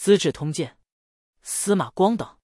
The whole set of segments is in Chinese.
资治通鉴》，司马光等。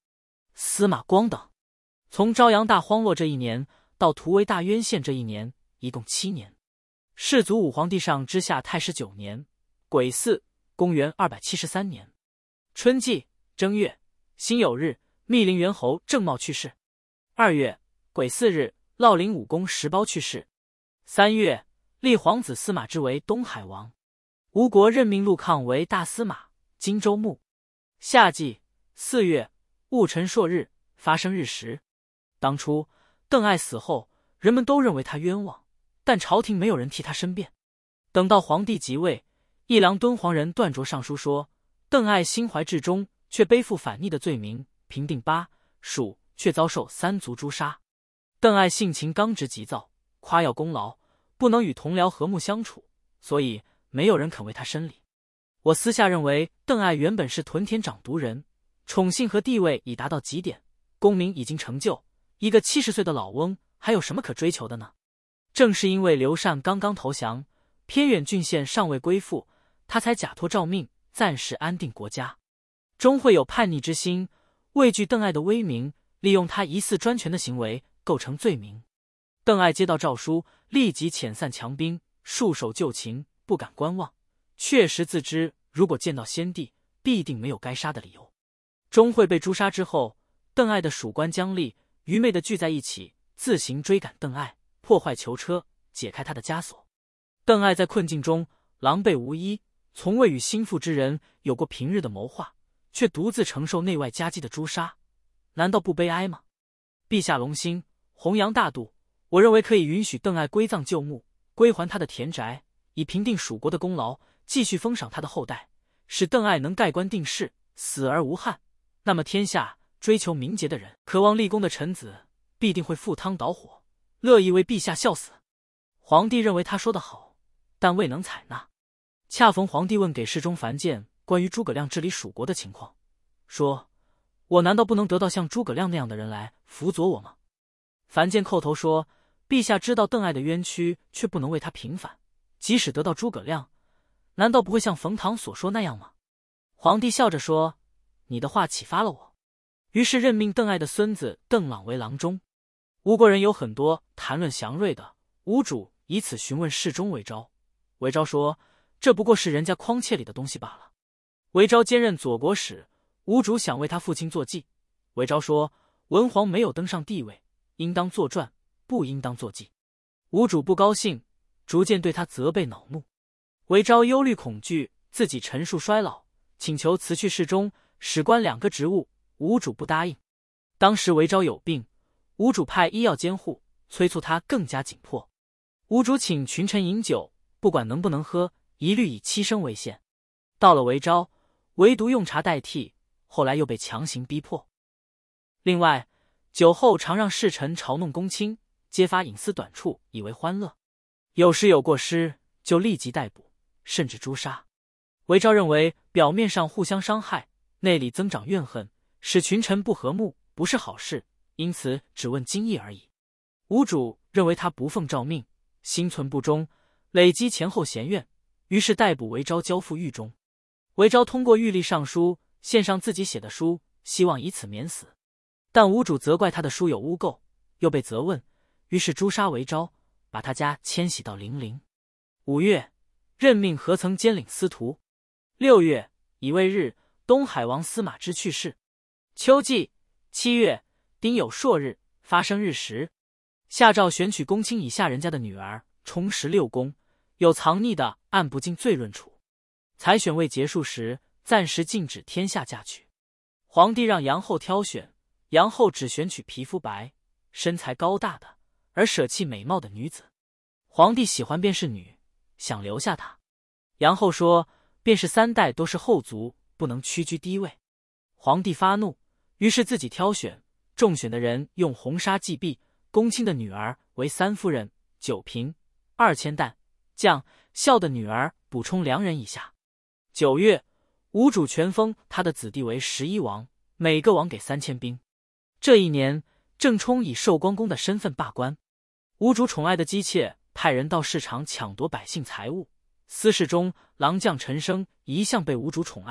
从昭阳大荒落这一年到图为大渊县这一年，一共7年。世祖武皇帝上之下太始9年，癸巳，公元273年春季正月，辛酉日，密陵元侯郑茂去世。2月，癸巳日，嫪陵武公石苞去世。3月，立皇子司马之为东海王。吴国任命陆抗为大司马、荆州牧。夏季4月，戊辰朔日，发生日食。当初邓艾死后，人们都认为他冤枉，但朝廷没有人替他申辩。等到皇帝即位，议郎敦煌人段卓上书说，邓艾心怀至忠，却背负反逆的罪名，平定巴、蜀，却遭受3族诛杀。邓艾性情刚直急躁，夸耀功劳，不能与同僚和睦相处，所以没有人肯为他申理。我私下认为，邓艾原本是屯田长读人，宠幸和地位已达到极点，功名已经成就，一个70岁的老翁还有什么可追求的呢？正是因为刘禅刚刚投降，偏远郡县尚未归附，他才假托诏命，暂时安定国家。终会有叛逆之心，畏惧邓艾的威名，利用他疑似专权的行为构成罪名。邓艾接到诏书，立即遣散强兵，束手就擒，不敢观望，确实自知如果见到先帝，必定没有该杀的理由。钟会被诛杀之后，邓艾的属官姜立愚昧地聚在一起，自行追赶邓艾，破坏囚车，解开他的枷锁。邓艾在困境中狼狈无依，从未与心腹之人有过平日的谋划，却独自承受内外夹击的诛杀，难道不悲哀吗？陛下隆兴，弘扬大度，我认为可以允许邓艾归葬旧墓，归还他的田宅，以平定蜀国的功劳，继续封赏他的后代，使邓艾能盖棺定世，死而无憾。那么天下追求名节的人，渴望立功的臣子，必定会赴汤蹈火，乐意为陛下效死。皇帝认为他说得好，但未能采纳。恰逢皇帝问给事中樊建关于诸葛亮治理蜀国的情况，说：我难道不能得到像诸葛亮那样的人来辅佐我吗？樊建叩头说：陛下知道邓艾的冤屈，却不能为他平反，即使得到诸葛亮，难道不会像冯唐所说那样吗？皇帝笑着说：你的话启发了我。于是任命邓艾的孙子邓朗为郎中。吴国人有很多谈论祥瑞的，吴主以此询问侍中韦昭。韦昭说：这不过是人家筐切里的东西罢了。韦昭兼任左国使，吴主想为他父亲做祭。韦昭说：文皇没有登上帝位，应当作传，不应当做祭。吴主不高兴，逐渐对他责备恼怒。韦昭忧虑恐惧自己陈述衰老，请求辞去侍中、史官2个职务，吴主不答应。当时韦昭有病，吴主派医药监护，催促他更加紧迫。吴主请群臣饮酒，不管能不能喝，一律以7升为限。到了韦昭，唯独用茶代替，后来又被强行逼迫。另外，酒后常让侍臣嘲弄公卿，揭发隐私短处，以为欢乐。有时有过失，就立即逮捕，甚至诛杀。韦昭认为表面上互相伤害，内里增长怨恨，使群臣不和睦，不是好事，因此只问今义而已。吴主认为他不奉诏命，心存不忠，累积前后嫌怨，于是逮捕韦昭，交付狱中。韦昭通过狱吏上书，献上自己写的书，希望以此免死。但吴主责怪他的书有污垢，又被责问，于是诛杀韦昭，把他家迁徙到零陵。5月，任命何曾兼领司徒。6月，乙未日，东海王司马之去世。秋季7月，丁酉朔日，发生日食。下诏选取公卿以下人家的女儿，充实6宫，有藏匿的，按不尽罪论处。采选未结束时，暂时禁止天下嫁娶。皇帝让杨后挑选，杨后只选取皮肤白、身材高大的，而舍弃美貌的女子。皇帝喜欢便是女，想留下她。杨后说，便是3代都是后族，不能屈居低位。皇帝发怒，于是自己挑选，中选的人用红纱祭毕，公卿的女儿为3夫人9嫔2000担，将孝的女儿补充2人以下。9月，吴主全封他的子弟为11王，每个王给3000兵。这一年，郑冲以寿光公的身份罢官。吴主宠爱的姬妾派人到市场抢夺百姓财物，司事中郎将陈生一向被吴主宠爱，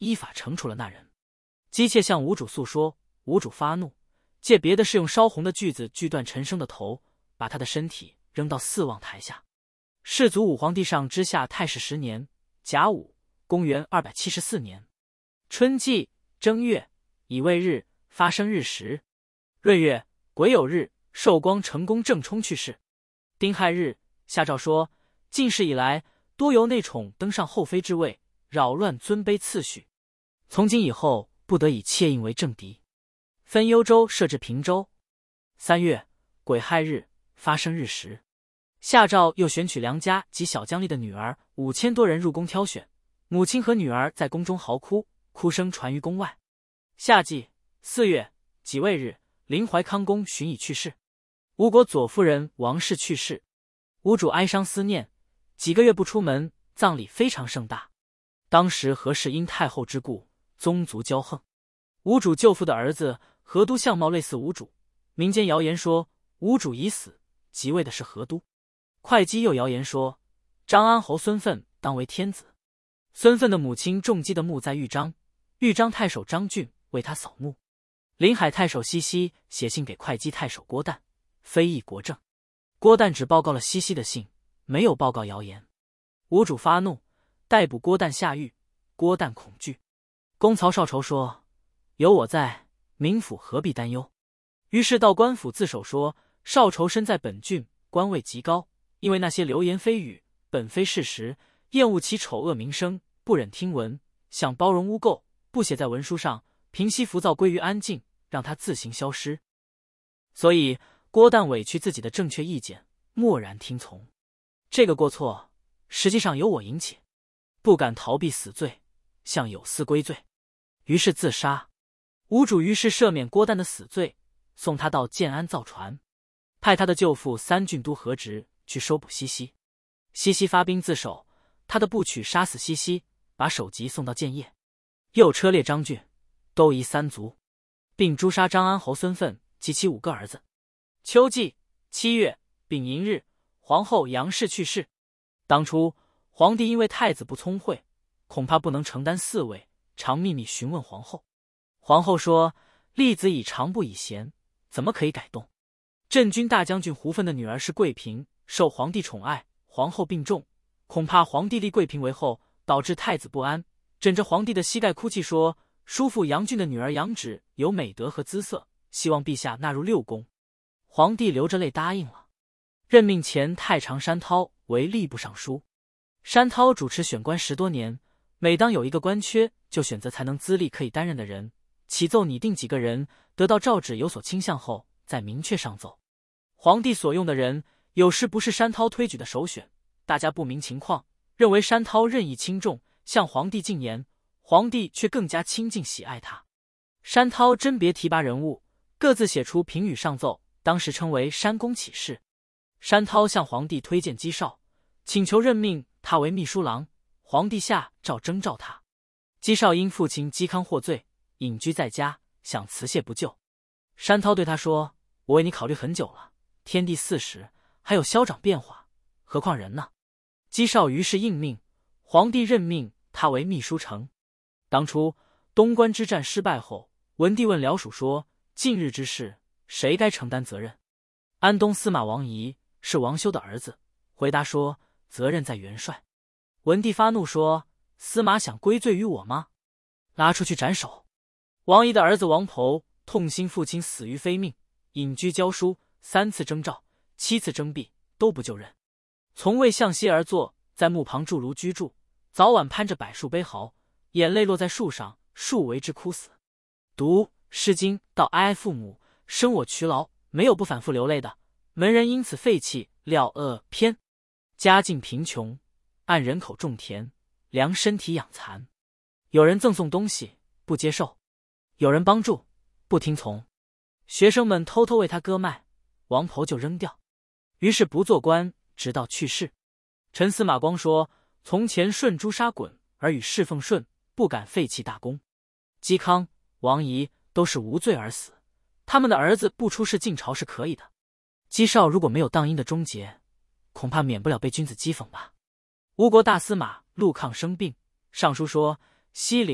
依法惩处了那人。姬妾向吴主诉说，吴主发怒，借别的是用烧红的锯子锯断陈生的头，把他的身体扔到四望台下。世祖武皇帝上之下太始10年甲午，公元274年春季正月，乙未日发生日时，闰月癸酉日，寿光成公正冲去世。丁亥日，下诏说，近世以来，多由内宠登上后妃之位，扰乱尊卑次序，从今以后不得以妾印为政敌，分幽州设置平州。3月癸亥日，发生日时，下诏又选取良家及小将吏的女儿5000多人入宫挑选，母亲和女儿在宫中嚎哭，哭声传于宫外。夏季4月己未日，临淮康公巡以去世。吴国左夫人王氏去世，吴主哀伤思念，几个月不出门，葬礼非常盛大。当时何氏因太后之故，宗族骄横。吴主舅父的儿子何都相貌类似吴主，民间谣言说吴主已死，即位的是何都。会稽又谣言说张安侯孙奋当为天子。孙奋的母亲仲基的墓在豫章，豫章太守张俊为他扫墓。临海太守西西写信给会稽太守郭旦，非议国政。郭旦只报告了西西的信，没有报告谣言。吴主发怒，逮捕郭旦下狱。郭旦恐惧。公曹少仇说，有我在，民府何必担忧。于是到官府自首说，少仇身在本郡，官位极高，因为那些流言蜚语本非事实，厌恶其丑恶名声，不忍听闻，想包容污垢，不写在文书上，平息浮躁，归于安静，让他自行消失。所以郭旦委屈自己的正确意见，默然听从。这个过错实际上由我引起，不敢逃避死罪，向有司归罪，于是自杀。吴主于是赦免郭旦的死罪，送他到建安造船，派他的舅父3郡都合职去收捕西西。西西发兵自首，他的部曲杀死西西，把首级送到建业，又车裂张俊，都夷3族，并诛杀张安侯孙奋及其5个儿子。秋季7月丙寅日，皇后杨氏去世。当初皇帝因为太子不聪慧，恐怕不能承担嗣位，常秘密询问皇后。皇后说，立子以长不以贤，怎么可以改动？镇军大将军胡奋的女儿是贵嫔，受皇帝宠爱，皇后病重，恐怕皇帝立贵嫔为后，导致太子不安，枕着皇帝的膝盖哭泣说，叔父杨俊的女儿杨芷有美德和姿色，希望陛下纳入6宫。皇帝流着泪答应了，任命前太常山涛为吏部尚书。山涛主持选官10多年，每当有一个官缺，就选择才能资历可以担任的人，启奏拟定几个人，得到诏旨有所倾向后，再明确上奏。皇帝所用的人，有时不是山涛推举的首选，大家不明情况，认为山涛任意轻重，向皇帝进言，皇帝却更加亲近喜爱他。山涛甄别提拔人物，各自写出评语上奏，当时称为山公启事。山涛向皇帝推荐姬绍，请求任命他为秘书郎，皇帝下诏征召他。姬绍因父亲姬康获罪，隐居在家，想辞谢不就。山涛对他说，我为你考虑很久了，天地40，还有消长变化，何况人呢？姬绍于是应命，皇帝任命他为秘书丞。当初东关之战失败后，文帝问辽属说，近日之事，谁该承担责任？安东司马王仪是王修的儿子，回答说，责任在元帅。文帝发怒说，司马想归罪于我吗？拉出去斩首。王仪的儿子王侯痛心父亲死于非命，隐居教书，3次征召，7次征辟，都不就任。从未向西而坐，在墓旁筑庐居住，早晚攀着柏树悲嚎，眼泪落在树上，树为之哭死。读《诗经》到哀哀父母，生我劬劳，没有不反复流泪的。门人因此废弃廖篇。家境贫穷，按人口种田，量身体养蚕。有人赠送东西，不接受；有人帮助，不听从。学生们偷偷为他割麦，王婆就扔掉。于是不做官，直到去世。陈司马光说，从前舜诛杀鲧，而与侍奉舜，不敢废弃大功。嵇康、王仪都是无罪而死，他们的儿子不出仕进朝是可以的。姬绍如果没有当阴的终结，恐怕免不了被君子讥讽吧。吴国大司马陆抗生病，上书说，西陵、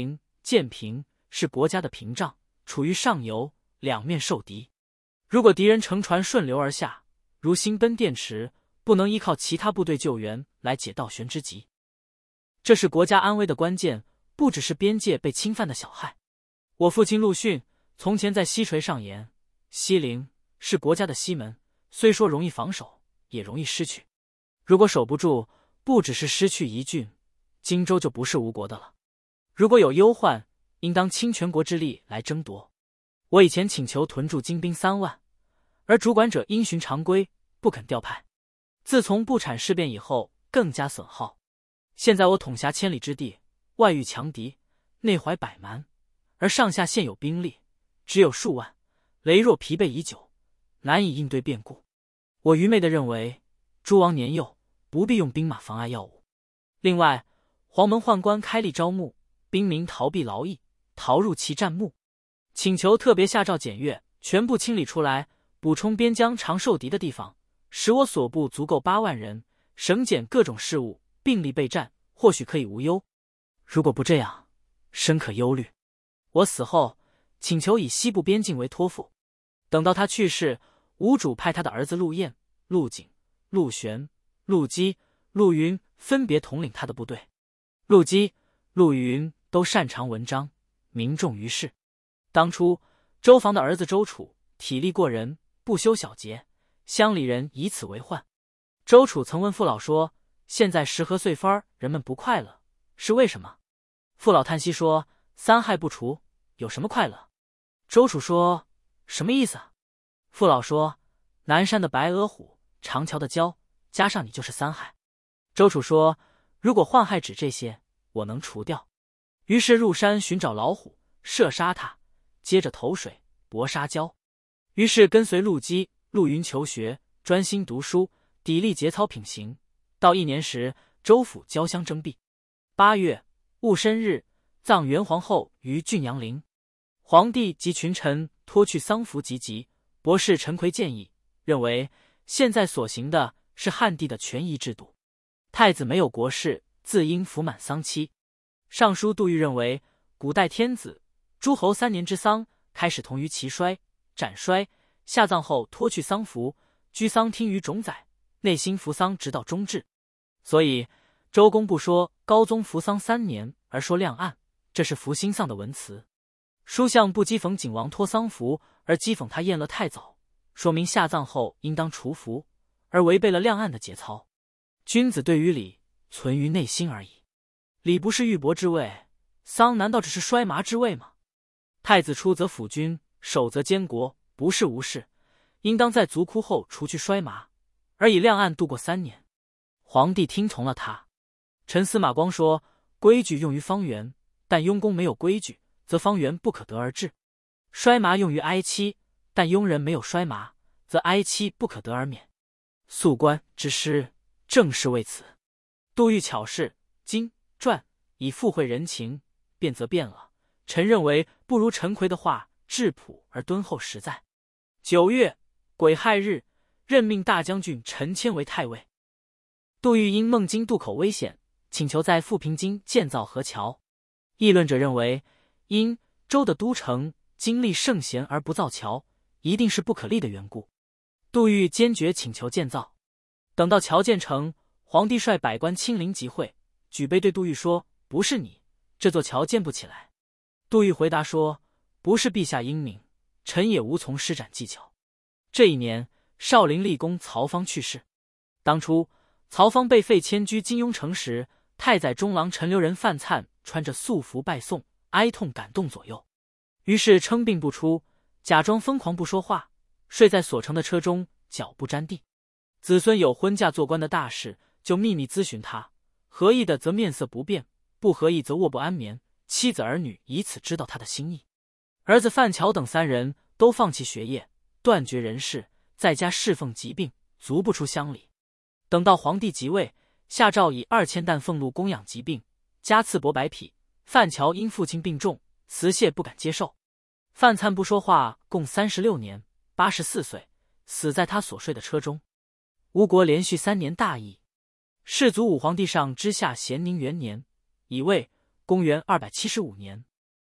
建平，是国家的屏障，处于上游，两面受敌。如果敌人乘船顺流而下，如新奔电池，不能依靠其他部队救援来解倒悬之急。这是国家安危的关键，不只是边界被侵犯的小害。我父亲陆逊从前在西陲上言，西陵是国家的西门，虽说容易防守，也容易失去。如果守不住，不只是失去一郡，荆州就不是吴国的了。如果有忧患，应当倾全国之力来争夺。我以前请求屯驻精兵3万，而主管者因循常规，不肯调派。自从不产事变以后，更加损耗。现在我统辖千里之地，外遇强敌，内怀百蛮，而上下现有兵力只有数万，羸弱疲惫已久，难以应对变故。我愚昧地认为，诸王年幼，不必用兵马妨碍要务。另外，黄门宦官开立招募，兵民逃避劳役，逃入其战幕，请求特别下诏检阅，全部清理出来，补充边疆常受敌的地方，使我所部足够8万人，省检各种事务，并力备战，或许可以无忧。如果不这样，深可忧虑。我死后，请求以西部边境为托付。等到他去世，吴主派他的儿子陆彦、陆景、陆玄、陆基、陆云分别统领他的部队。陆基、陆云都擅长文章，民众于世。当初周防的儿子周楚体力过人，不修小节，乡里人以此为患。周楚曾问父老说，现在时和岁番人们不快乐，是为什么？父老叹息说，3害不除，有什么快乐？周楚说，什么意思啊？父老说，南山的白额虎，长桥的蛟，加上你就是3害。周楚说，如果患害指这些，我能除掉。于是入山寻找老虎，射杀它，接着投水搏杀蛟。于是跟随陆基、陆云求学，专心读书，砥砺节操品行。到1年时，州府交相征辟。8月戊申日，葬元皇后于郡阳陵。皇帝及群臣脱去丧服及笈。博士陈奎建议，认为现在所行的是汉帝的权宜制度，太子没有国事，自应服满丧期。尚书杜预认为，古代天子、诸侯3年之丧，开始同于其衰、斩衰，下葬后脱去丧服，居丧厅于种载，内心服丧直到终至。所以周公不说高宗服丧3年，而说亮案，这是服新丧的文辞。书相不讥讽景王脱丧服，而讥讽他宴乐太早，说明下葬后应当除服，而违背了亮案的节操。君子对于礼，存于内心而已。礼不是玉帛之位，丧难道只是衰麻之位吗？太子出则辅君，守则监国，不是无事，应当在族哭后除去衰麻，而以亮案度过3年。皇帝听从了他。陈司马光说，规矩用于方圆，但庸公没有规矩，则方圆不可得而治；衰麻用于哀戚，但庸人没有衰麻，则哀戚不可得而免。肃官之师，正是为此。杜预巧事，经传以附会人情，变则变了。臣认为不如陈奎的话质朴而敦厚实在。9月癸亥日，任命大将军陈谦为太尉。杜预因孟津渡口危险，请求在富平津建造河桥。议论者认为，因周的都城经历圣贤而不造桥，一定是不可立的缘故。杜预坚决请求建造。等到桥建成，皇帝率百官亲临集会，举杯对杜预说，不是你，这座桥建不起来。杜预回答说，不是陛下英明，臣也无从施展技巧。这一年，少陵立功曹芳去世。当初曹芳被废迁居金庸城时，太宰中郎陈留人范粲穿着素服拜送，哀痛感动左右，于是称病不出，假装疯狂不说话，睡在所乘的车中，脚不沾地。子孙有婚嫁做官的大事，就秘密咨询他，合意的则面色不变，不合意则卧不安眠，妻子儿女以此知道他的心意。儿子范乔等3人都放弃学业，断绝人事，在家侍奉疾病，足不出乡里。等到皇帝即位，下诏以2000担俸禄供养疾病，加赐帛100匹。范乔因父亲病重，辞谢不敢接受。范粲不说话，共36年，84岁，死在他所睡的车中。吴国连续3年大疫。世祖武皇帝上之下咸宁元年，乙未，公元275年。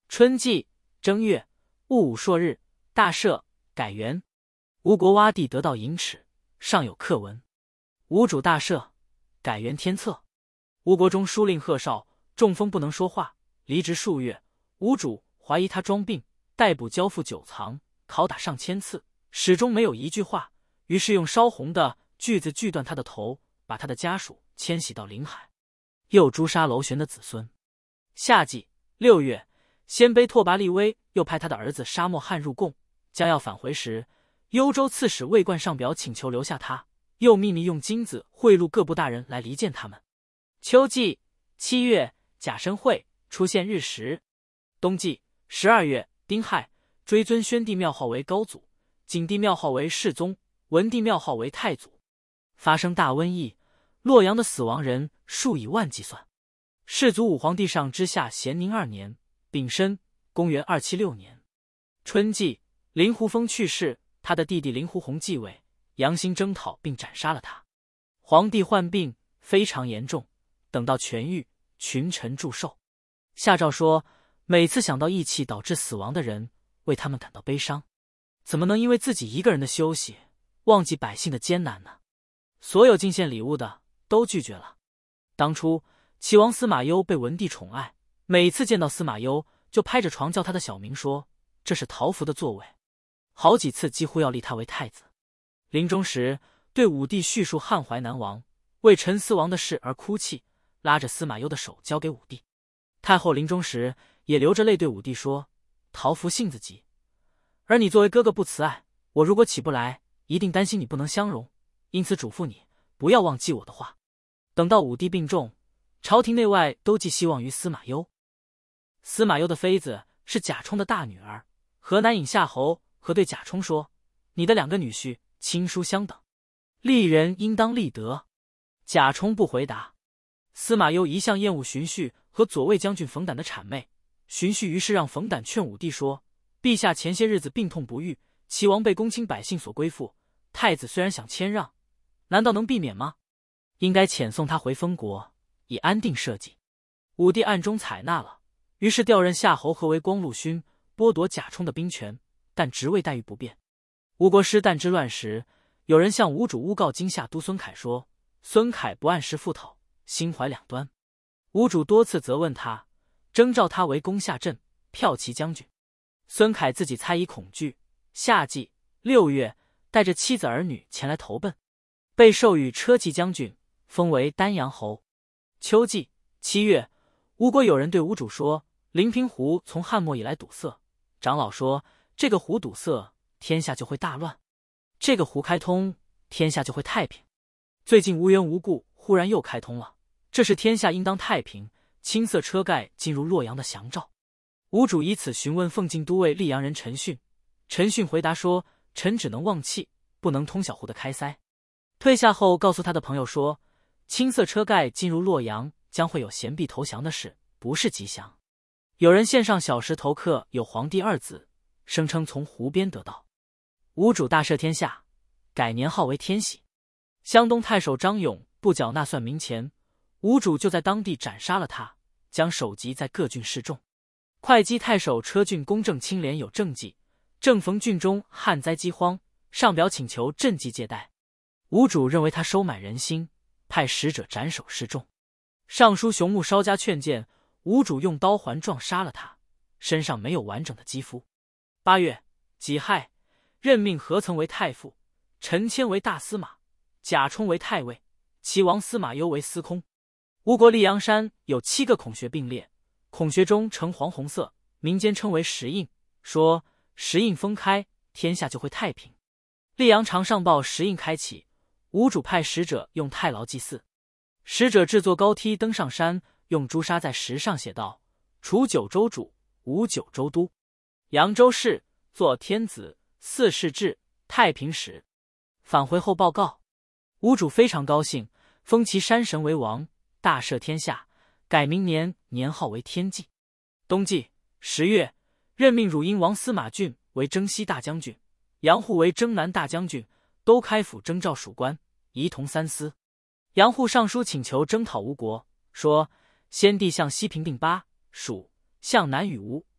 春季正月戊午朔日，大赦，改元。吴国洼地得到银尺，上有刻文：吴主大赦，改元天策。吴国中书令贺绍中风不能说话，离职数月。吴主怀疑他装病，逮捕交付久藏，拷打上千次，始终没有一句话。于是用烧红的锯子锯断他的头，把他的家属迁徙到临海，又诛杀娄玄的子孙。夏季6月，鲜卑拓跋力威又派他的儿子沙漠汉入贡，将要返回时，幽州刺史魏冠上表请求留下他，又秘密用金子贿赂各部大人来离间他们。秋季7月，甲申会出现日食。冬季12月，丁亥，追尊宣帝庙号为高祖，景帝庙号为世宗，文帝庙号为太祖。发生大瘟疫，洛阳的死亡人数以万计算。世祖武皇帝上之下咸宁2年丙申，公元276年春季，林狐风去世，他的弟弟林狐洪继位，杨兴征讨并斩杀了他。皇帝患病非常严重，等到痊愈，群臣祝寿。下诏说，每次想到疫气导致死亡的人，为他们感到悲伤，怎么能因为自己一个人的休息，忘记百姓的艰难呢？所有进献礼物的都拒绝了。当初齐王司马攸被文帝宠爱，每次见到司马攸就拍着床叫他的小名，说这是桃符的座位，好几次几乎要立他为太子。临终时对武帝叙述汉淮南王为陈思王的事而哭泣，拉着司马攸的手交给武帝。太后临终时也流着泪对武帝说，桃符性子急，而你作为哥哥不慈爱，我如果起不来，一定担心你不能相容，因此嘱咐你不要忘记我的话。等到武帝病重，朝廷内外都寄希望于司马攸。司马攸的妃子是贾充的大女儿河南尹夏侯和对贾充说，你的2个女婿亲疏相等，立人应当立德。贾充不回答。司马攸一向厌恶荀彧和左卫将军冯胆的谄媚，荀彧于是让冯胆劝武帝说，陛下前些日子病痛不愈，齐王被公卿百姓所归附，太子虽然想谦让，难道能避免吗？应该遣送他回封国，以安定社稷。武帝暗中采纳了，于是调任夏侯和为光禄勋，剥夺贾充的兵权，但职位待遇不变。吴国师旦之乱时，有人向吴主诬告荆夏都孙凯说，孙凯不按时赴讨，心怀两端。吴主多次责问他，征召他为攻下镇骠骑将军。孙凯自己猜疑恐惧，夏季6月，带着妻子儿女前来投奔，被授予车骑将军，封为丹阳侯。秋季7月，吴国有人对吴主说，临平湖从汉末以来堵塞，长老说这个湖堵塞，天下就会大乱；这个湖开通，天下就会太平。最近无缘无故忽然又开通了，这是天下应当太平，青色车盖进入洛阳的祥兆。吴主以此询问奉晋都尉溧阳人陈训，陈训回答说，臣只能望气，不能通晓湖的开塞。退下后告诉他的朋友说，青色车盖进入洛阳将会有贤婢投降的事，不是吉祥。有人献上小石头刻有皇帝2字，声称从湖边得到。吴主大赦天下，改年号为天喜。湘东太守张勇不缴纳算民钱，吴主就在当地斩杀了他，将首级在各郡示众。会稽太守车郡公正清廉有政绩，正逢郡中旱灾饥荒，上表请求赈济借贷。吴主认为他收买人心，派使者斩首示众。尚书熊穆稍加劝谏，吴主用刀环撞杀了他，身上没有完整的肌肤。8月己亥，任命何曾为太傅，陈谦为大司马，贾充为太尉，齐王司马攸为司空。吴国溧阳山有7个孔穴并列，孔穴中呈黄红色，民间称为石印，说石印封开，天下就会太平。溧阳常上报石印开启，吴主派使者用太牢祭祀。使者制作高梯登上山，用朱砂在石上写道，除九州主，无九州都。扬州市作天子4世制太平使。返回后报告，吴主非常高兴，封其山神为王，大赦天下，改明年年号为天纪。冬季10月，任命汝阴王司马俊为征西大将军，杨户为征南大将军，都开府征召属官，仪同3司。杨户上书请求征讨吴国，说先帝向西平定巴、蜀，向南与吴、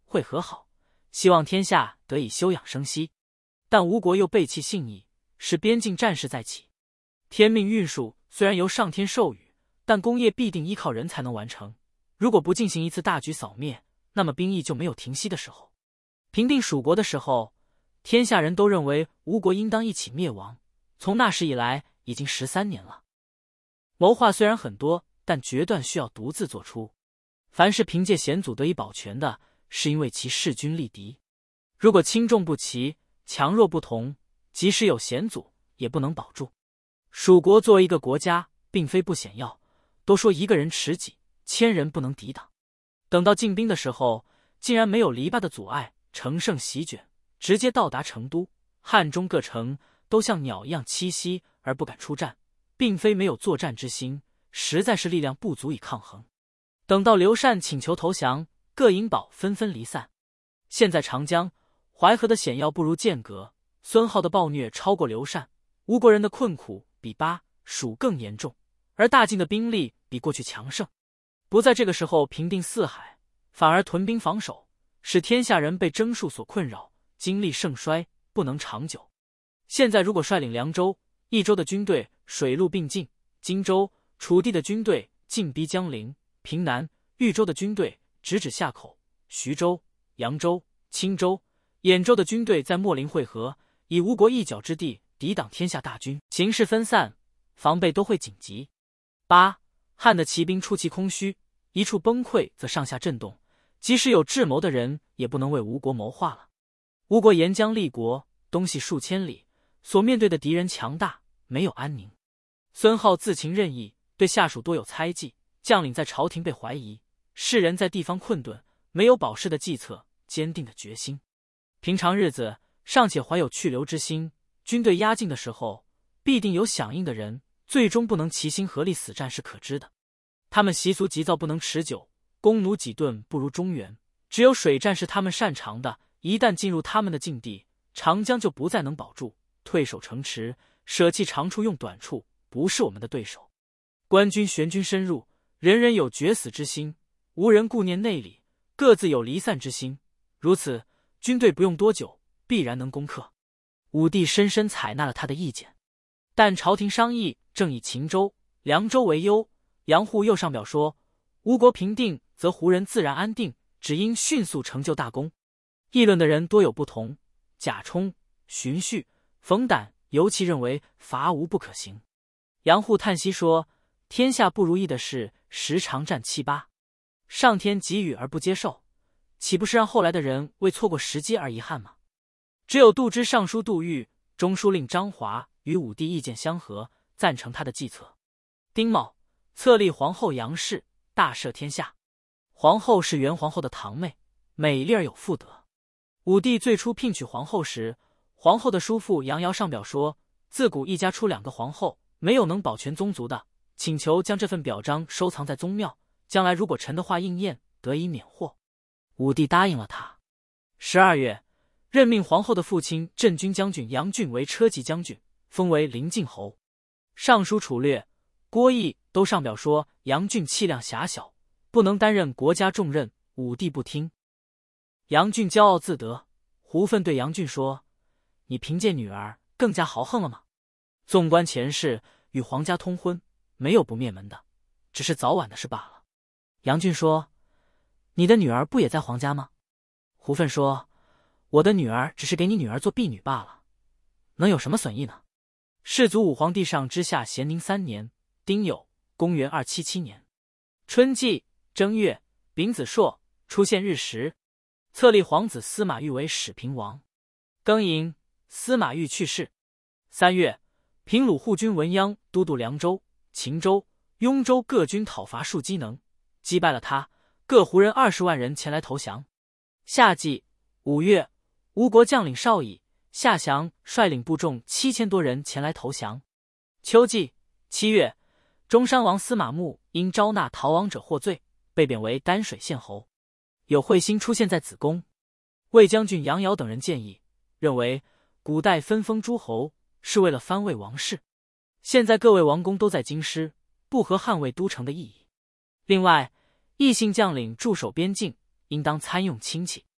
会和好，希望天下得以休养生息。但吴国又背弃信义，使边境战事再起。天命运输虽然由上天授予，但工业必定依靠人才能完成。如果不进行一次大举扫灭，那么兵役就没有停息的时候。平定蜀国的时候，天下人都认为吴国应当一起灭亡。从那时以来，已经13年了。谋划虽然很多，但决断需要独自做出。凡是凭借险阻得以保全的，是因为其势均力敌。如果轻重不齐，强弱不同，即使有险阻，也不能保住。蜀国作为一个国家，并非不险要，都说一个人持戟，1000人不能抵挡。等到进兵的时候，竟然没有篱笆的阻碍，乘胜席卷，直接到达成都、汉中各城，都像鸟一样栖息而不敢出战，并非没有作战之心，实在是力量不足以抗衡。等到刘禅请求投降，各营堡纷纷离散。现在长江、淮河的险要不如剑阁，孙皓的暴虐超过刘禅，吴国人的困苦比巴、蜀更严重，而大晋的兵力比过去强盛。不在这个时候平定四海，反而屯兵防守，使天下人被征戍所困扰，精力盛衰，不能长久。现在如果率领凉州、益州的军队水陆并进，荆州、楚地的军队进逼江陵、平南、豫州的军队直指夏口，徐州、扬州、青州、兖州的军队在秣陵会合，以吴国一角之地抵挡天下大军，形势分散，防备都会紧急。汉的骑兵出其空虚，一处崩溃则上下震动，即使有智谋的人，也不能为吴国谋划了。吴国沿江立国，东西数千里，所面对的敌人强大，没有安宁。孙皓自行任意，对下属多有猜忌，将领在朝廷被怀疑，士人在地方困顿，没有保释的计策，坚定的决心。平常日子尚且怀有去留之心，军队压境的时候，必定有响应的人，最终不能齐心合力死战是可知的。他们习俗急躁不能持久，弓弩几盾不如中原，只有水战是他们擅长的，一旦进入他们的境地，长江就不再能保住，退守城池，舍弃长处用短处，不是我们的对手。官军旋军深入，人人有决死之心，无人顾念内里，各自有离散之心，如此军队不用多久，必然能攻克。武帝深深采纳了他的意见，但朝廷商议正以秦州、凉州为忧。杨户又上表说，吴国平定，则胡人自然安定，只应迅速成就大功。议论的人多有不同，贾充、荀彧、冯胆尤其认为伐吴不可行。杨户叹息说，天下不如意的事时常占7-8，上天给予而不接受，岂不是让后来的人为错过时机而遗憾吗？只有度支尚书杜预、中书令张华与武帝意见相合，赞成他的计策。丁卯，册立皇后杨氏，大赦天下。皇后是元皇后的堂妹，美丽而有妇德。武帝最初聘娶皇后时，皇后的叔父杨尧上表说，自古一家出2个皇后，没有能保全宗族的，请求将这份表彰收藏在宗庙，将来如果臣的话应验，得以免祸。武帝答应了他。12月，任命皇后的父亲镇军将军杨俊为车骑将军，封为临晋侯。尚书楚略、郭毅都上表说，杨俊气量狭小，不能担任国家重任，武帝不听。杨俊骄傲自得，胡奋对杨俊说，你凭借女儿更加豪横了吗？纵观前世，与皇家通婚，没有不灭门的，只是早晚的事罢了。杨俊说，你的女儿不也在皇家吗？胡奋说，我的女儿只是给你女儿做婢女罢了，能有什么损益呢？世祖武皇帝上之下咸宁3年丁酉，公元277年春季正月丙子朔，出现日食，册立皇子司马昱为始平王。庚寅，司马昱去世。3月，平鲁护军文鸯都督凉州、秦州、雍州各军讨伐戍机能，击败了他，各胡人20万人前来投降。夏季5月，吴国将领邵乙、夏祥率领部众7000多人前来投降。秋季7月，中山王司马穆因招纳逃亡者获罪，被贬为丹水县侯。有彗星出现在子宫。魏将军杨尧等人建议，认为古代分封诸侯是为了藩位王室，现在各位王公都在京师，不合捍卫都城的意义。另外，异姓将领驻守边境，应当参用亲戚。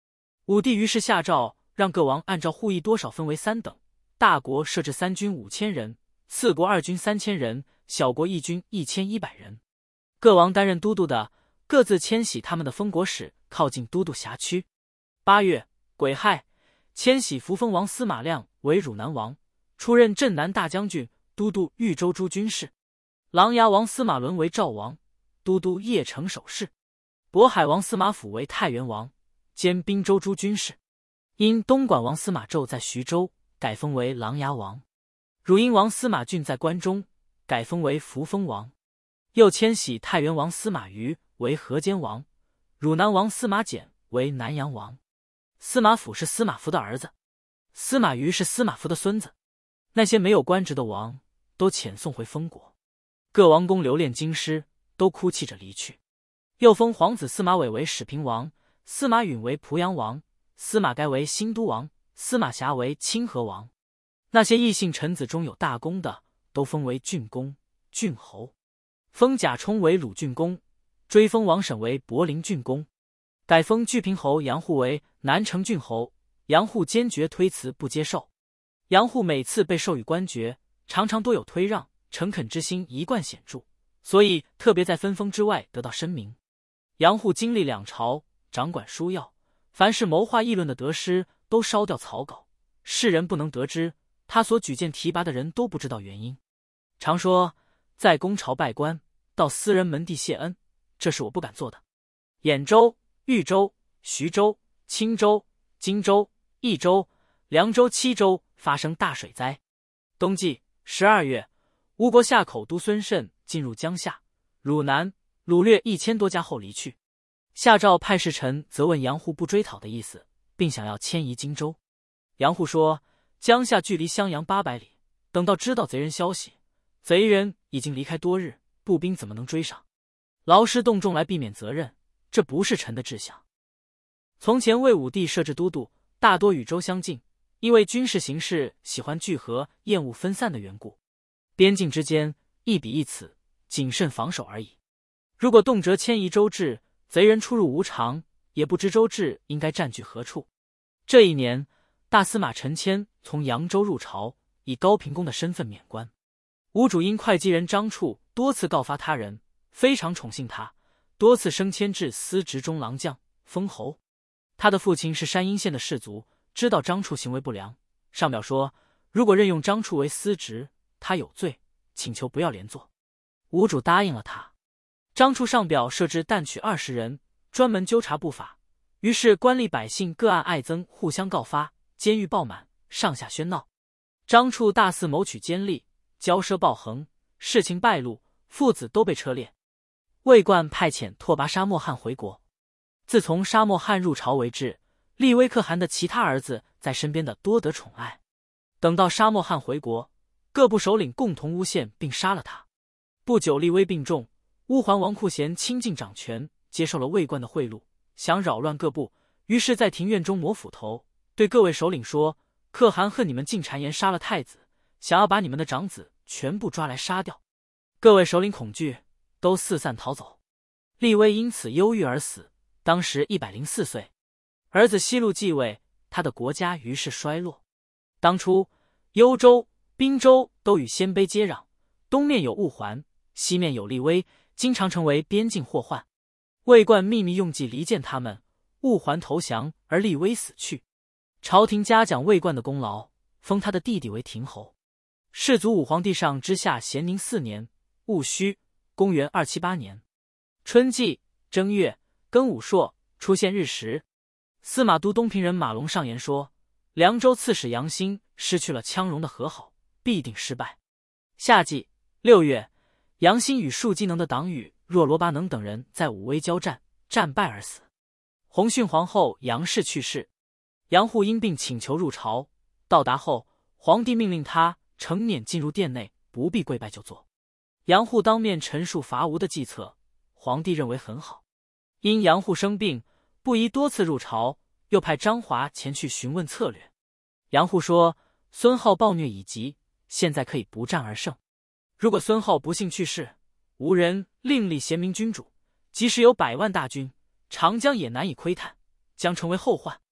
武帝于是下诏，让各王按照户役多少分为3等，大国设置3军5000人，次国2军3000人，小国1军1100人。各王担任都督的，各自迁徙他们的封国使靠近都督辖区。8月，癸亥，迁徙扶风王司马亮为汝南王，出任镇南大将军，都督豫州诸军事。琅琊王司马伦为赵王，都督邺城守事。渤海王司马辅为太原王，兼滨州诸军事。因东莞王司马胄在徐州，改封为琅琊王。汝阴王司马俊在关中，改封为扶风王。又迁徙太原王司马瑜为河间王，汝南王司马简为南阳王。司马辅是司马孚的儿子，司马瑜是司马孚的孙子。那些没有官职的王都遣送回封国，各王公留恋京师，都哭泣着离去。又封皇子司马伟为始平王，司马允为濮阳王，司马该为新都王，司马峡为清河王。那些异姓臣子中有大功的，都封为郡公、郡侯。封贾充为鲁郡公，追封王审为柏林郡公，改封巨平侯杨户为南城郡侯。杨户坚决推辞不接受。杨户每次被授予官爵，常常多有推让，诚恳之心一贯显著，所以特别在分封之外得到声名。杨户经历2朝，掌管书要，凡是谋划议论的得失，都烧掉草稿，世人不能得知，他所举荐提拔的人都不知道原因。常说在公朝拜官，到私人门第谢恩，这是我不敢做的。兖州、豫州、徐州、青州、荆州、益州、凉州7州发生大水灾。冬季12月，吴国夏口都孙慎进入江夏、汝南，掳掠1000多家后离去。下诏派侍臣责问杨户不追讨的意思，并想要迁移荆州。杨户说，江夏距离襄阳800里，等到知道贼人消息，贼人已经离开多日，步兵怎么能追上？劳师动众来避免责任，这不是臣的志向。从前魏武帝设置都督，大多与州相近，因为军事形势喜欢聚合，厌恶分散的缘故。边境之间一彼一此，谨慎防守而已。如果动辄迁移州治，贼人出入无常，也不知州治应该占据何处。这一年，大司马陈谦从扬州入朝，以高平公的身份免官。吴主因会稽人张处多次告发他人，非常宠幸他，多次升迁至司职中郎将，封侯。他的父亲是山阴县的士族，知道张处行为不良，上表说，如果任用张处为司职，他有罪，请求不要连坐。吴主答应了他。张处上表设置但取20人，专门纠察不法，于是官吏百姓各按爱憎互相告发，监狱爆满，上下喧闹。张处大肆谋取奸吏，骄奢暴横，事情败露，父子都被车裂。魏冠派遣拓跋沙漠汗回国。自从沙漠汗入朝为至，利威可汗的其他儿子在身边的多得宠爱。等到沙漠汗回国，各部首领共同诬陷并杀了他。不久，利威病重，乌桓王库贤亲近掌权，接受了魏冠的贿赂，想扰乱各部，于是，在庭院中磨斧头，对各位首领说：“可汗恨你们进谗言杀了太子，想要把你们的长子全部抓来杀掉。”各位首领恐惧，都四散逃走。利威因此忧郁而死，当时104岁。儿子西路继位，他的国家于是衰落。当初幽州、滨州都与鲜卑接壤，东面有兀桓，西面有利威，经常成为边境祸患。魏冠秘密用计离间他们，兀桓投降，而利威死去。朝廷嘉奖魏冠的功劳，封他的弟弟为亭侯。世祖武皇帝上之下咸宁4年戊戌，公元278年春季正月庚午朔，出现日食。司马都东平人马龙上言说，凉州刺史杨兴失去了羌戎的和好，必定失败。夏季6月，杨兴与数机能的党羽若罗巴能等人在武威交战，战败而死。洪训皇后杨氏去世，杨户因病请求入朝，到达后，皇帝命令他乘辇进入殿内，不必跪拜就坐。杨户当面陈述伐吴的计策，皇帝认为很好。因杨户生病，不宜多次入朝，又派张华前去询问策略。杨户说，孙皓暴虐已极，现在可以不战而胜。如果孙皓不幸去世，吴人另立贤明君主，即使有100万大军，长江也难以窥探，将成为后患。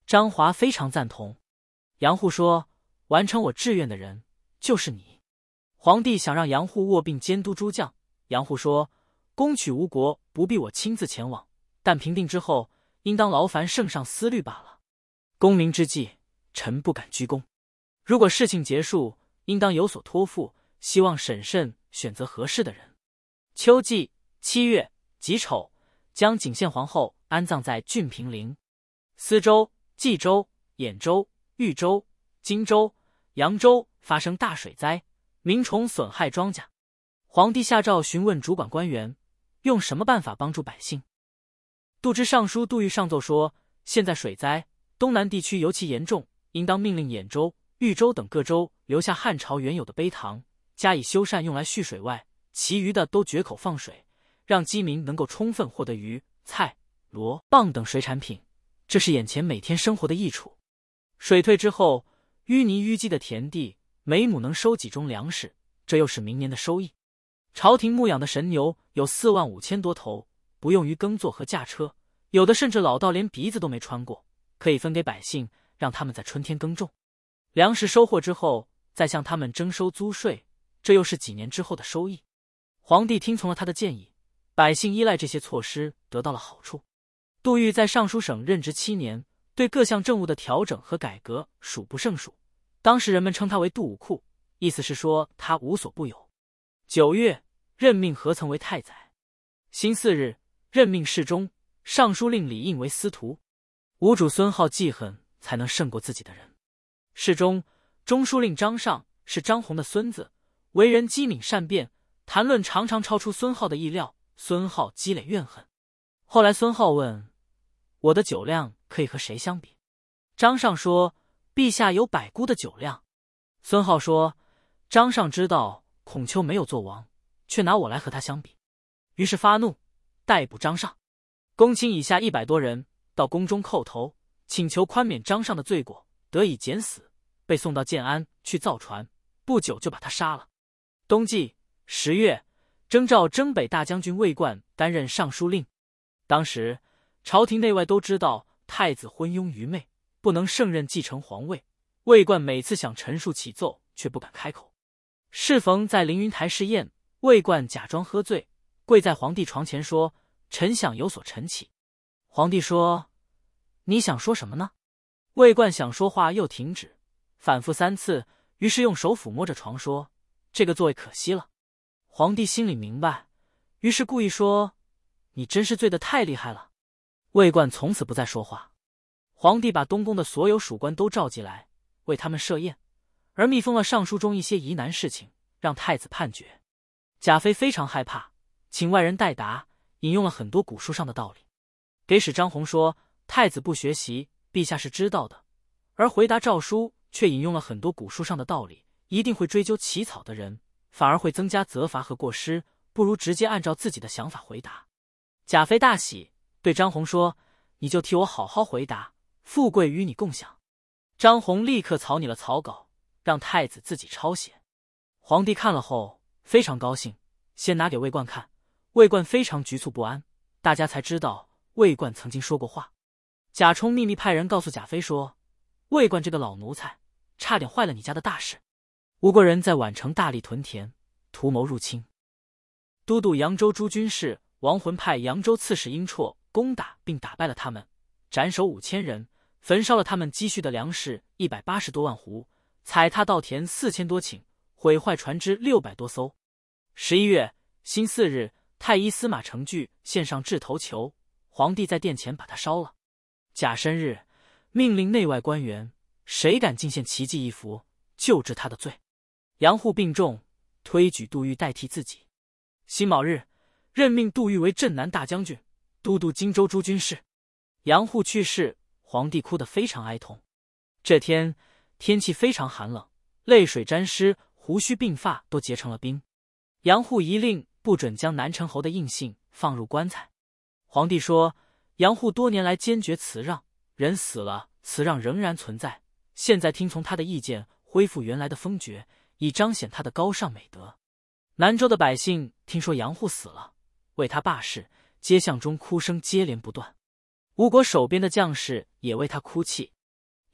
张华非常赞同。杨护说，完成我志愿的人就是你。皇帝想让杨护卧病监督诸将，杨护说，攻取吴国不必我亲自前往，但平定之后，应当劳烦圣上思虑罢了。功名之际，臣不敢居功。如果事情结束，应当有所托付，希望审慎选择合适的人。秋季7月己丑，将景献皇后安葬在郡平陵。司州、冀州、兖州、豫州、荆州、扬州发生大水灾，民虫损害庄稼。皇帝下诏询问主管官员，用什么办法帮助百姓。杜之尚书杜预上奏说，现在水灾，东南地区尤其严重，应当命令兖州、豫州等各州留下汉朝原有的陂塘，加以修缮用来蓄水外，其余的都决口放水，让饥民能够充分获得鱼、菜、螺、蚌等水产品，这是眼前每天生活的益处。水退之后，淤泥淤积的田地，每亩能收几中粮食，这又是明年的收益。朝廷牧养的神牛有45000多头，不用于耕作和驾车，有的甚至老到连鼻子都没穿过，可以分给百姓，让他们在春天耕种。粮食收获之后，再向他们征收租税，这又是几年之后的收益。皇帝听从了他的建议，百姓依赖这些措施得到了好处。杜预在尚书省任职7年，对各项政务的调整和改革数不胜数，当时人们称他为杜武库，意思是说他无所不有。9月，任命何曾为太宰。辛巳日，任命侍中、尚书令李应为司徒。吴主孙浩记恨才能胜过自己的人。侍中、中书令张尚是张宏的孙子，为人机敏善辩，谈论常常超出孙浩的意料，孙浩积累怨恨。后来孙浩问，我的酒量可以和谁相比？张尚说，陛下有百姑的酒量。孙浩说，张尚知道孔丘没有做王，却拿我来和他相比，于是发怒，逮捕张尚。公卿以下100多人到宫中叩头，请求宽免张尚的罪过，得以减死，被送到建安去造船，不久就把他杀了。冬季10月，征召征北大将军魏冠担任尚书令。当时朝廷内外都知道太子昏庸愚昧，不能胜任继承皇位，魏冠每次想陈述启奏，却不敢开口。适逢在凌云台试宴，魏冠假装喝醉，跪在皇帝床前说，臣想有所陈启。皇帝说，你想说什么呢？魏冠想说话又停止，反复3次，于是用手抚摸着床说，这个座位可惜了。皇帝心里明白，于是故意说，你真是醉得太厉害了。魏冠从此不再说话。皇帝把东宫的所有属官都召集来，为他们设宴，而密封了上书中一些疑难事情，让太子判决。贾妃非常害怕，请外人代答，引用了很多古书上的道理。给使张宏说，太子不学习，陛下是知道的，而回答诏书却引用了很多古书上的道理，一定会追究起草的人，反而会增加责罚和过失，不如直接按照自己的想法回答。贾妃大喜，对张宏说，你就替我好好回答，富贵与你共享。张宏立刻草拟了草稿，让太子自己抄写。皇帝看了后非常高兴，先拿给魏冠看，魏冠非常局促不安，大家才知道魏冠曾经说过话。贾充秘密派人告诉贾妃说，魏冠这个老奴才差点坏了你家的大事。吴国人在宛城大力屯田，图谋入侵。都督扬州诸军事王浑派扬州刺史殷绰攻打并打败了他们，斩首5000人，焚烧了他们积蓄的粮食180多万斛，踩踏稻田4000多顷，毁坏船只600多艘。11月辛巳日，太医司马承据献上掷头球，皇帝在殿前把他烧了。甲申日，命令内外官员，谁敢进献奇迹一幅，就治他的罪。杨护病重，推举杜预代替自己。辛卯日，任命杜预为镇南大将军，都督荆州诸军事。杨护去世，皇帝哭得非常哀痛。这天天气非常寒冷，泪水沾湿，胡须鬓发都结成了冰。杨护一令不准将南陈侯的印信放入棺材。皇帝说，杨护多年来坚决辞让，人死了，辞让仍然存在，现在听从他的意见，恢复原来的封爵，以彰显他的高尚美德。南州的百姓听说杨护死了，为他罢市，街巷中哭声接连不断。吴国守边的将士也为他哭泣，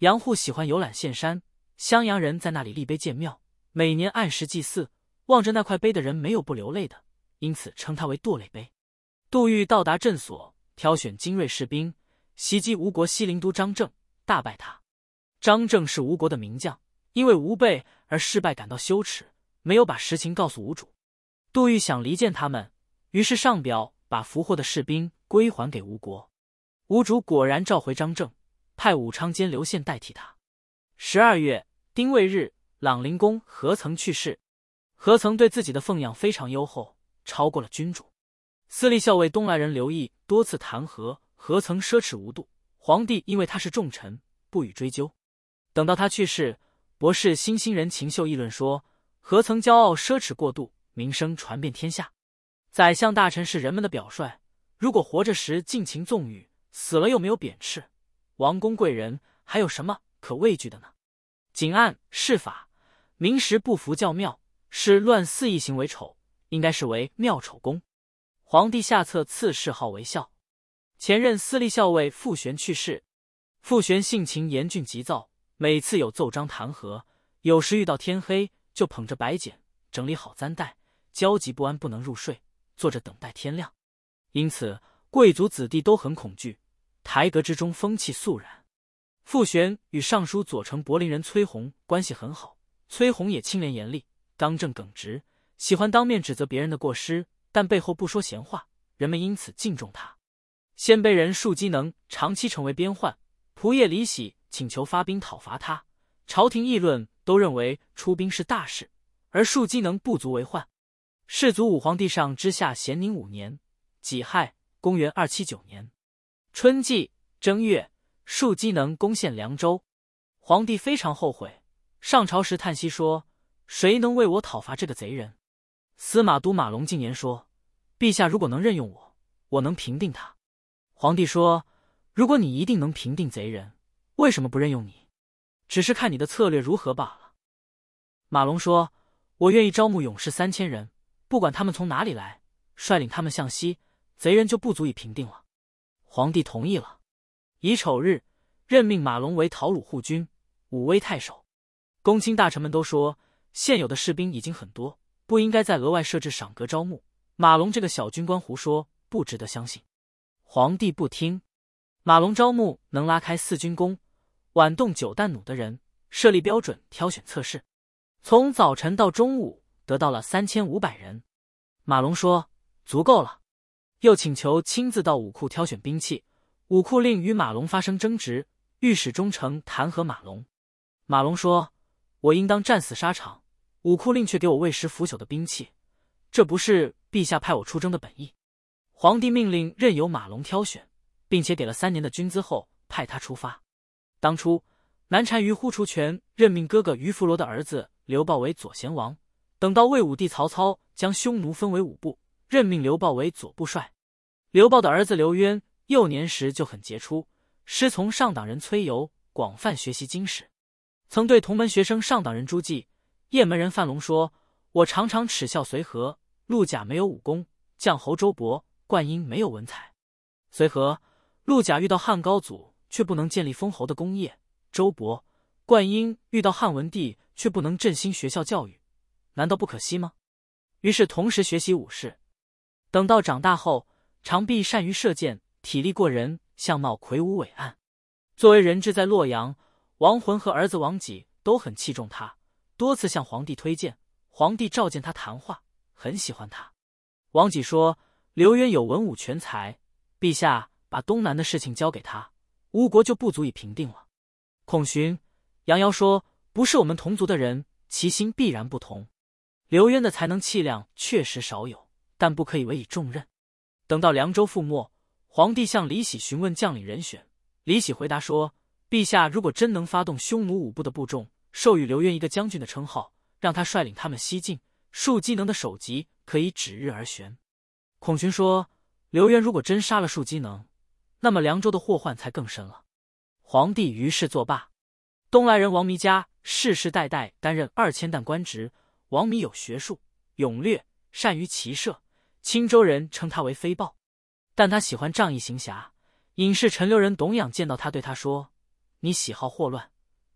杨户喜欢游览岘山，襄阳人在那里立碑建庙，每年按时祭祀，望着那块碑的人没有不流泪的，因此称它为堕泪碑。杜预到达镇所，挑选精锐士兵，袭击吴国西陵都张正，大败他。张正是吴国的名将，因为吴备而失败感到羞耻，没有把实情告诉吴主。杜预想离间他们，于是上表把俘获的士兵归还给吴国。吴主果然召回张正，派武昌监刘宪代替他。12月丁未日，朗陵公何曾去世。何曾对自己的奉养非常优厚，超过了君主。司隶校尉东莱人刘毅多次弹劾何曾奢侈无度，皇帝因为他是重臣，不予追究。等到他去世，博士新兴人秦秀议论说，何曾骄傲奢侈过度，名声传遍天下。宰相大臣是人们的表率，如果活着时尽情纵欲，死了又没有贬斥，王公贵人还有什么可畏惧的呢？谨按谥法，明时不服教庙，是乱肆意行为丑，应该是为庙丑公。皇帝下册赐谥号为孝。前任司隶校尉傅玄去世。傅玄性情严峻急躁，每次有奏章弹劾，有时遇到天黑就捧着白简整理好簪带，焦急不安，不能入睡，坐着等待天亮。因此贵族子弟都很恐惧，台阁之中风气肃然。傅玄与尚书左丞柏林人崔弘关系很好，崔弘也清廉严厉，刚正耿直，喜欢当面指责别人的过失，但背后不说闲话，人们因此敬重他。鲜卑人树机能长期成为边患，仆射李喜请求发兵讨伐他，朝廷议论都认为出兵是大事，而树机能不足为患。世祖武皇帝上之下咸宁5年己亥，公元279年春季正月，树机能攻陷凉州。皇帝非常后悔，上朝时叹息说，谁能为我讨伐这个贼人？司马都马龙进言说，陛下如果能任用我，我能平定他。皇帝说，如果你一定能平定贼人，为什么不任用你？只是看你的策略如何罢了。马龙说，我愿意招募勇士3000人，不管他们从哪里来，率领他们向西，贼人就不足以平定了。皇帝同意了。乙丑日，任命马龙为讨虏护军、武威太守。公卿大臣们都说，现有的士兵已经很多，不应该再额外设置赏格招募。马龙这个小军官胡说，不值得相信。皇帝不听。马龙招募能拉开4军弓、晚动9弹弩的人，设立标准挑选测试，从早晨到中午得到了3500人。马龙说足够了，又请求亲自到武库挑选兵器。武库令与马龙发生争执，御史中丞弹劾马龙。马龙说，我应当战死沙场，武库令却给我未时腐朽的兵器，这不是陛下派我出征的本意。皇帝命令任由马龙挑选，并且给了3年的军资后，派他出发。当初南单于呼除权任命哥哥于伏罗的儿子刘豹为左贤王，等到魏武帝曹操将匈奴分为5部，任命刘豹为左部帅。刘豹的儿子刘渊幼年时就很杰出，师从上党人崔繇，广泛学习经史，曾对同门学生上党人朱绩、雁门人范龙说，我常常耻笑随和、陆贾没有武功，将侯周勃、灌婴没有文采。随和、陆贾遇到汉高祖却不能建立封侯的功业，周勃、灌婴遇到汉文帝却不能振兴学校教育，难道不可惜吗？于是同时学习武士。等到长大后，常必善于射箭，体力过人，相貌魁梧伟岸。作为人质在洛阳，王浑和儿子王己都很器重他，多次向皇帝推荐。皇帝召见他谈话，很喜欢他。王己说，刘渊有文武全才，陛下把东南的事情交给他，吴国就不足以平定了。孔荀、杨尧说，不是我们同族的人，其心必然不同。刘渊的才能气量确实少有，但不可以委以重任。等到凉州覆没，皇帝向李喜询问将领人选，李喜回答说，陛下如果真能发动匈奴5部的部众，授予刘渊一个将军的称号，让他率领他们西进，树机能的首级可以指日而悬。孔荀说，刘渊如果真杀了树机能，那么凉州的祸患才更深了。皇帝于是作罢。东莱人王弥家世世代代担任2000担官职，王弥有学术、勇略，善于骑射，青州人称他为飞豹。但他喜欢仗义行侠，隐士陈留人董养见到他对他说，你喜好祸乱，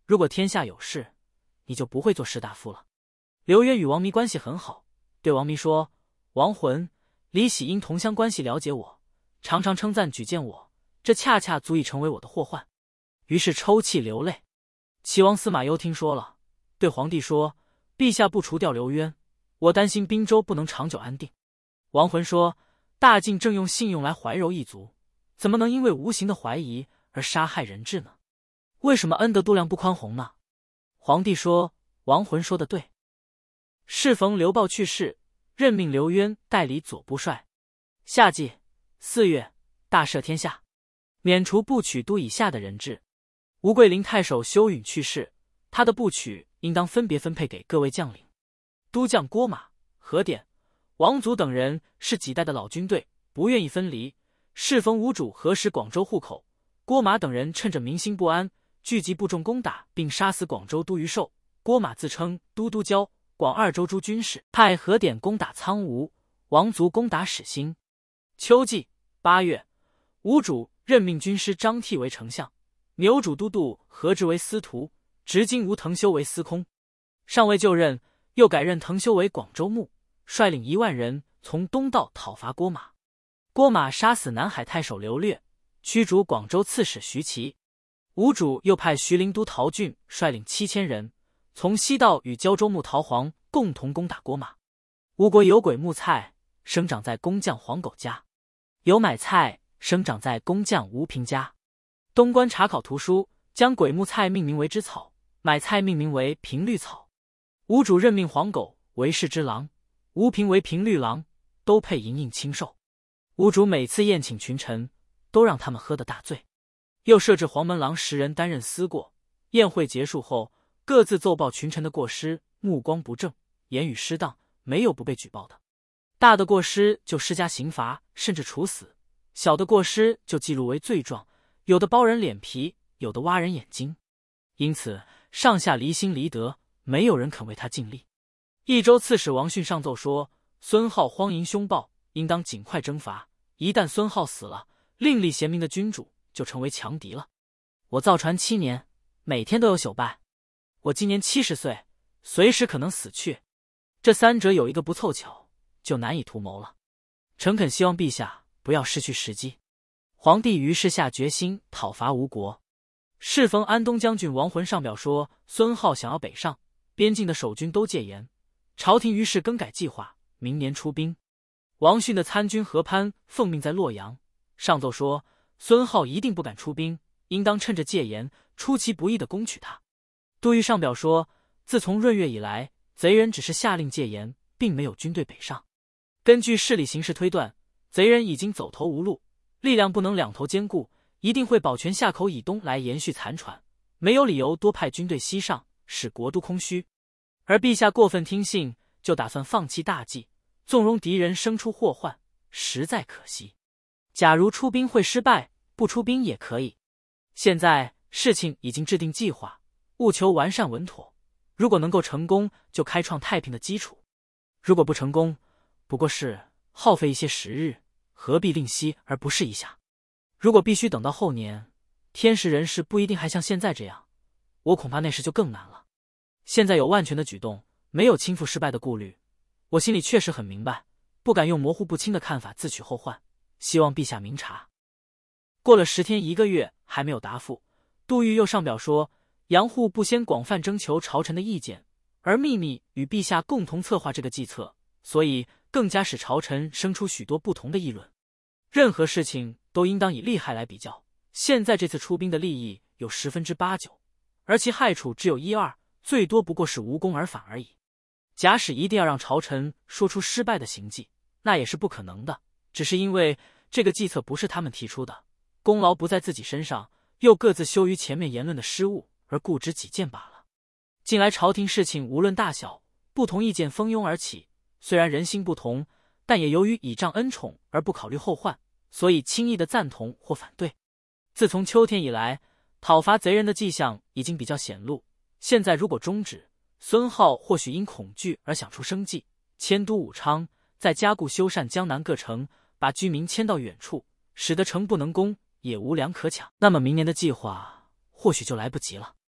如果天下有事，你就不会做士大夫了。刘渊与王弥关系很好，对王弥说：“王浑、李喜因同乡关系了解我，常常称赞举荐我，这恰恰足以成为我的祸患。”于是抽泣流泪。齐王司马攸听说了，对皇帝说：“陛下不除掉刘渊，我担心滨州不能长久安定。”王浑说：“大晋正用信用来怀柔一族，怎么能因为无形的怀疑而杀害人质呢？为什么恩德度量不宽宏呢？”皇帝说：“王浑说的对。”适逢刘豹去世，任命刘渊代理左部帅。夏季4月，大赦天下，免除部曲都以下的人质。吴桂陵太守修允去世，他的部曲应当分别分配给各位将领。都将郭马、何典、王祖等人是几代的老军队，不愿意分离。适逢吴主何时广州户口，郭马等人趁着民心不安，聚集部众攻打并杀死广州都虞寿。郭马自称都督交、广2州诸军事，派何典攻打苍梧，王族攻打始兴。秋季8月，吴主任命军师张替为丞相，牛主都督何之为司徒，执金吾滕修为司空。尚未就任，又改任滕修为广州牧，率领1万人从东道讨伐郭马。郭马杀死南海太守刘略，驱逐广州刺史徐齐。吴主又派徐陵都陶俊率领7000人，从西道与胶州牧陶黄共同攻打郭马。吴国有鬼木菜生长在工匠黄狗家，有买菜生长在工匠吴平家。东关查考图书将鬼木菜命名为知草，买菜命名为平绿草。吴主任命黄狗为侍之郎，吴平为平绿郎，都配银印清寿。吴主每次宴请群臣，都让他们喝得大醉。又设置黄门郎10人担任司过，宴会结束后，各自奏报群臣的过失，目光不正，言语失当，没有不被举报的。大的过失就施加刑罚，甚至处死；小的过失就记录为罪状，有的剥人脸皮，有的挖人眼睛。因此上下离心离德，没有人肯为他尽力。益州刺史王逊上奏说，孙皓荒淫凶暴，应当尽快征伐。一旦孙皓死了，另立贤明的君主就成为强敌了。我造船7年，每天都有朽败。我今年70岁，随时可能死去。这3者有一个不凑巧，就难以图谋了。诚恳希望陛下不要失去时机。皇帝于是下决心讨伐吴国。适逢安东将军王浑上表说，孙皓想要北上，边境的守军都戒严。朝廷于是更改计划，明年出兵。王逊的参军何潘奉命在洛阳，上奏说孙皓一定不敢出兵，应当趁着戒严，出其不意地攻取他。杜预上表说，自从闰月以来，贼人只是下令戒严，并没有军队北上。根据势力形势推断，贼人已经走投无路，力量不能两头兼顾，一定会保全夏口以东来延续残喘，没有理由多派军队西上，使国都空虚。而陛下过分听信，就打算放弃大计，纵容敌人生出祸患，实在可惜。假如出兵会失败，不出兵也可以。现在事情已经制定计划，务求完善稳妥。如果能够成功，就开创太平的基础；如果不成功，不过是耗费一些时日，何必吝惜而不试一下？如果必须等到后年，天时人事不一定还像现在这样，我恐怕那时就更难了。现在有万全的举动，没有倾覆失败的顾虑，我心里确实很明白，不敢用模糊不清的看法自取后患，希望陛下明察。过了10天1个月还没有答复，杜预又上表说，杨户不先广泛征求朝臣的意见，而秘密与陛下共同策划这个计策，所以更加使朝臣生出许多不同的议论。任何事情都应当以利害来比较，现在这次出兵的利益有8%-9%，而其害处只有1-2%，最多不过是无功而返而已。假使一定要让朝臣说出失败的行迹，那也是不可能的，只是因为这个计策不是他们提出的，功劳不在自己身上，又各自羞于前面言论的失误而固执己见罢了。近来朝廷事情无论大小，不同意见蜂拥而起，虽然人心不同，但也由于倚仗恩宠而不考虑后患，所以轻易的赞同或反对。自从秋天以来，讨伐贼人的迹象已经比较显露，现在如果终止，孙皓或许因恐惧而想出生计，迁都武昌，再加固修缮江南各城，把居民迁到远处，使得城不能攻，也无粮可抢，那么明年的计划或许就来不及了。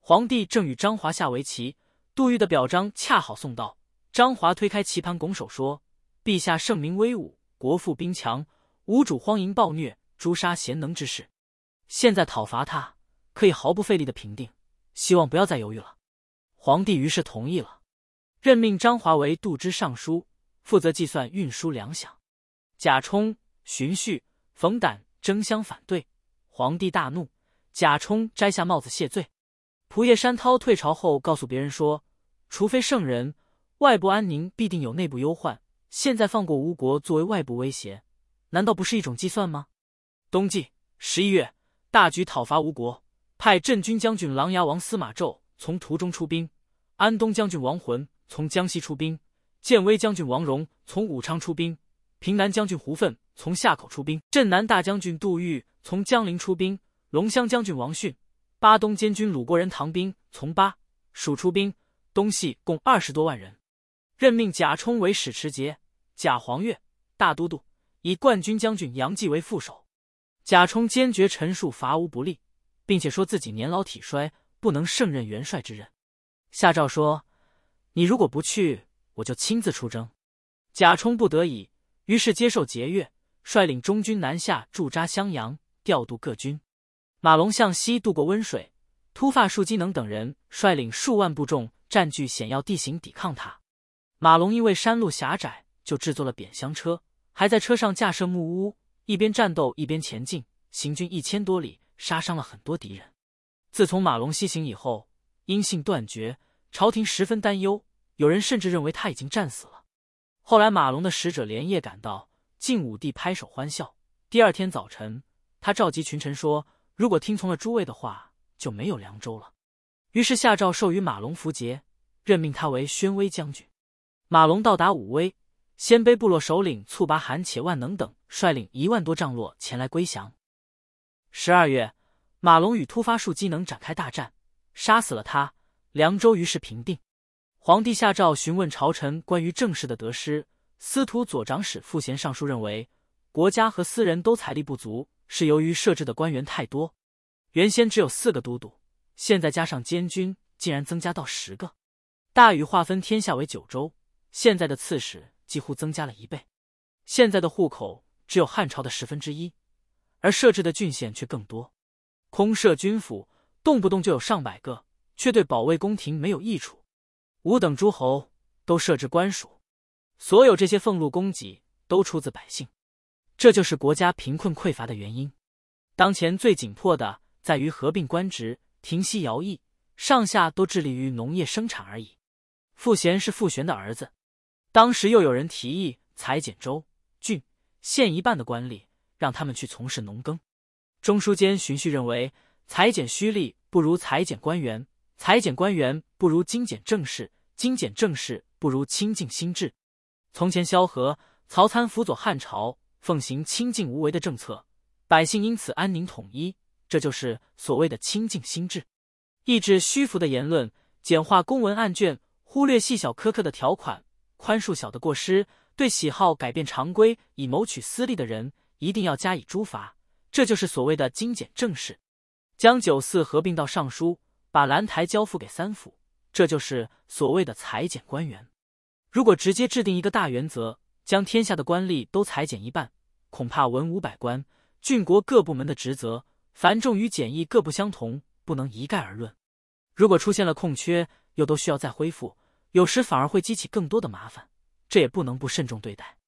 皇帝正与张华下围棋，杜预的表彰恰好送到。张华推开棋盘，拱手说：“陛下圣明威武，国富兵强，无主荒淫暴虐、诛杀贤能之事。现在讨伐他，可以毫不费力的平定，希望不要再犹豫了。”皇帝于是同意了，任命张华为度支尚书，负责计算运输粮饷。贾充、荀彧、冯胆争相反对，皇帝大怒，贾充摘下帽子谢罪。仆射山涛退朝后告诉别人说，除非圣人，外部安宁必定有内部忧患，现在放过吴国作为外部威胁，难道不是一种计算吗？冬季11月，大举讨伐吴国，派镇军将军琅琊王司马昭从途中出兵，安东将军王浑从江西出兵，建威将军王荣从武昌出兵，平南将军胡奋从夏口出兵，镇南大将军杜预从江陵出兵，龙骧将军王训、巴东监军鲁国人唐兵从巴、蜀出兵，东西共20多万人。任命贾充为使持节，贾黄钺大都督，以冠军将军杨继为副手。贾充坚决陈述伐吴不利，并且说自己年老体衰，不能胜任元帅之任。下诏说：“你如果不去，我就亲自出征。”贾充不得已，于是接受节钺，率领中军南下驻扎襄阳，调度各军。马龙向西渡过温水，突发术机能等人率领数万部众占据险要地形抵抗他。马龙因为山路狭窄，就制作了扁箱车，还在车上架设木屋，一边战斗一边前进，行军1000多里，杀伤了很多敌人。自从马龙西行以后，音信断绝，朝廷十分担忧，有人甚至认为他已经战死了。后来马龙的使者连夜赶到，晋武帝拍手欢笑。第二天早晨，他召集群臣说，如果听从了诸位的话，就没有凉州了。于是下诏授予马龙符节，任命他为宣威将军。马龙到达武威，鲜卑部落首领簇拔罕且万能等率领1万多帐落前来归降。12月，马龙与突发术机能展开大战，杀死了他，凉州于是平定。皇帝下诏询问朝臣关于政事的得失，司徒左长史傅贤上书认为，国家和私人都财力不足，是由于设置的官员太多，原先只有4个都督，现在加上监军，竟然增加到10个。大禹划分天下为9州，现在的刺史几乎增加了1倍，现在的户口只有汉朝的1/10，而设置的郡县却更多。空设军府，动不动就有上百个，却对保卫宫廷没有益处。5等诸侯都设置官署，所有这些俸禄供给都出自百姓，这就是国家贫困匮乏的原因。当前最紧迫的在于合并官职，停息徭役，上下都致力于农业生产而已。傅贤是傅玄的儿子，当时又有人提议裁减州、郡、县一半的官吏，让他们去从事农耕。中书监荀彧认为，裁减虚吏不如裁减官员，裁减官员不如精简政事，精简政事不如清净心智。从前萧何、曹参辅佐汉朝，奉行清净无为的政策，百姓因此安宁统一，这就是所谓的清净心智。抑制虚浮的言论，简化公文案卷，忽略细小苛刻的条款，宽恕小的过失，对喜好改变常规以谋取私利的人，一定要加以诛罚，这就是所谓的精简政事。将9寺合并到尚书，把兰台交付给3府，这就是所谓的裁减官员。如果直接制定一个大原则，将天下的官吏都裁减一半，恐怕文武百官、郡国各部门的职责，繁重与简易各不相同，不能一概而论。如果出现了空缺，又都需要再恢复，有时反而会激起更多的麻烦，这也不能不慎重对待。